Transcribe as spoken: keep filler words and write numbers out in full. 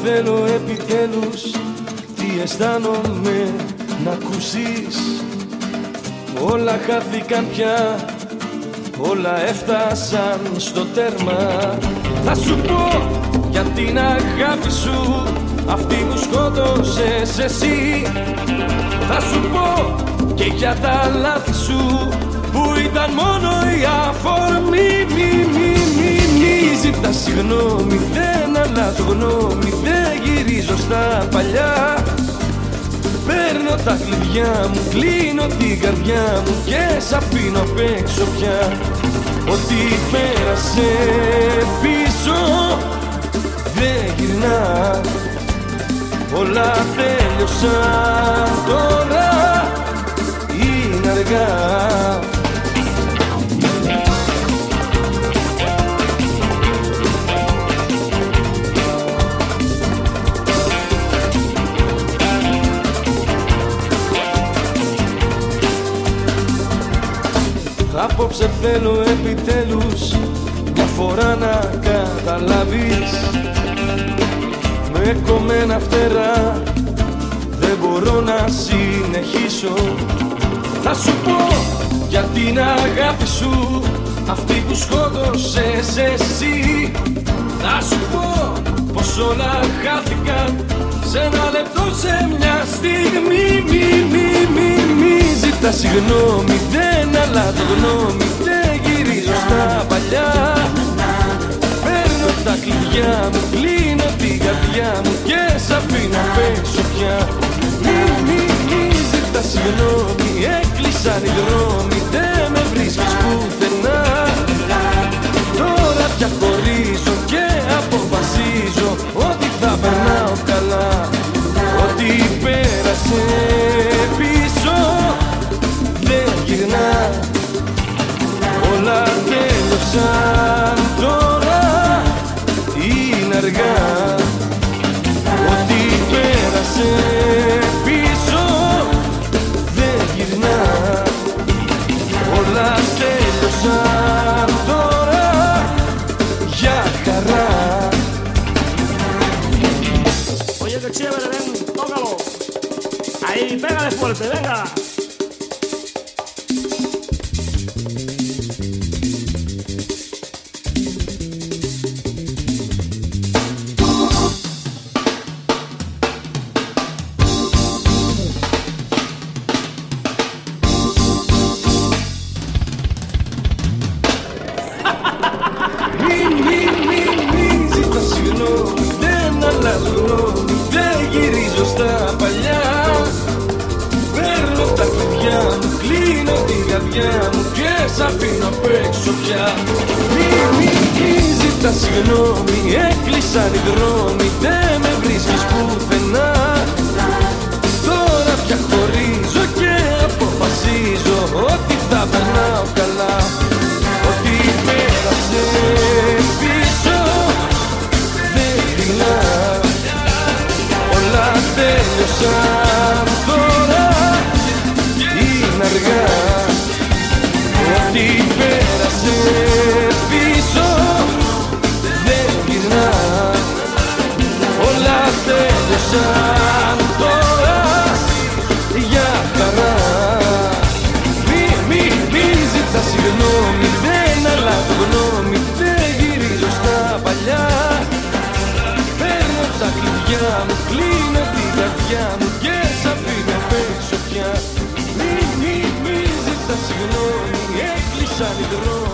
θέλω επιτέλους τι αισθάνομαι να ακούσεις. Όλα χάθηκαν πια, όλα έφτασαν στο τέρμα. Θα σου πω για την αγάπη σου, αυτή που σκότωσες εσύ. Θα σου πω και για τα λάθη σου που ήταν μόνο η αφορμή. Μη, μη, μη, μη ζητάς συγγνώμη, δεν αλλάζω γνώμη, δεν γυρίζω στα παλιά. Παίρνω τα κλειδιά μου, κλείνω την καρδιά μου και σ' αφήνω απ' έξω πια. Ό,τι πέρασε πίσω δεν γυρνά, όλα τέλειωσαν τώρα, είναι αργά. Απόψε θέλω επιτέλους μια φορά να καταλάβεις. Με κομμένα φτερά δεν μπορώ να συνεχίσω. Θα σου πω για την αγάπη σου, αυτή που σκότωσες εσύ. Θα σου πω πως όλα χάθηκαν σε ένα λεπτό, σε μια στιγμή. Μη, μη, μη, μη ζητάς συγγνώμη, δεν αλλάζω γνώμη, δεν γυρίζω στα παλιά. Παίρνω τα κλειδιά μου, κλείνω την καρδιά μου και σ' αφήνω απ' έξω πια. Μη, μη, μη ζητάς συγγνώμη, έκλεισαν οι δρόμοι, δεν με βρίσκεις πουθενά. Τώρα πια χωρίζω και αποφασίζω ότι θα περνάω καλά. Ό,τι πέρασε πίσω δεν γυρνά, όλα τέλειωσαν τώρα, είναι αργά. Ό,τι πέρασε πίσω δεν γυρνά, όλα τέλειωσαν τώρα, για χαρά. Oye, qué chévere, ven, tócalo. Ahí, pégale fuerte, venga. Δεν γυρίζω στα παλιά. Παίρνω τα κλειδιά μου, κλείνω την καρδιά μου και σ' αφήνω απ' έξω πια. Μη, μη, μη ζητάς συγγνώμη, έκλεισαν οι δρόμοι, δεν με βρίσκεις πουθενά. Τώρα πια χωρίζω και αποφασίζω ότι θα περνάω καλά. Ό,τι πέρασε πίσω δεν γυρνά, όλα τέλειωσαν τώρα, είναι αργά. Ό,τι πέρασε πίσω δεν γυρνά, όλα τέλειωσαν τώρα, για χαρά. Μη, μη, μη ζητάς συγγνώμη, δεν αλλάζω γνώμη, δεν γυρίζω στα παλιά. Παίρνω τα κλειδιά μου, κλείνω την καρδιά μου και σ' αφήνω απ' έξω πια. Μη, μη, μη ζητάς συγγνώμη, έκλεισαν οι δρόμοι.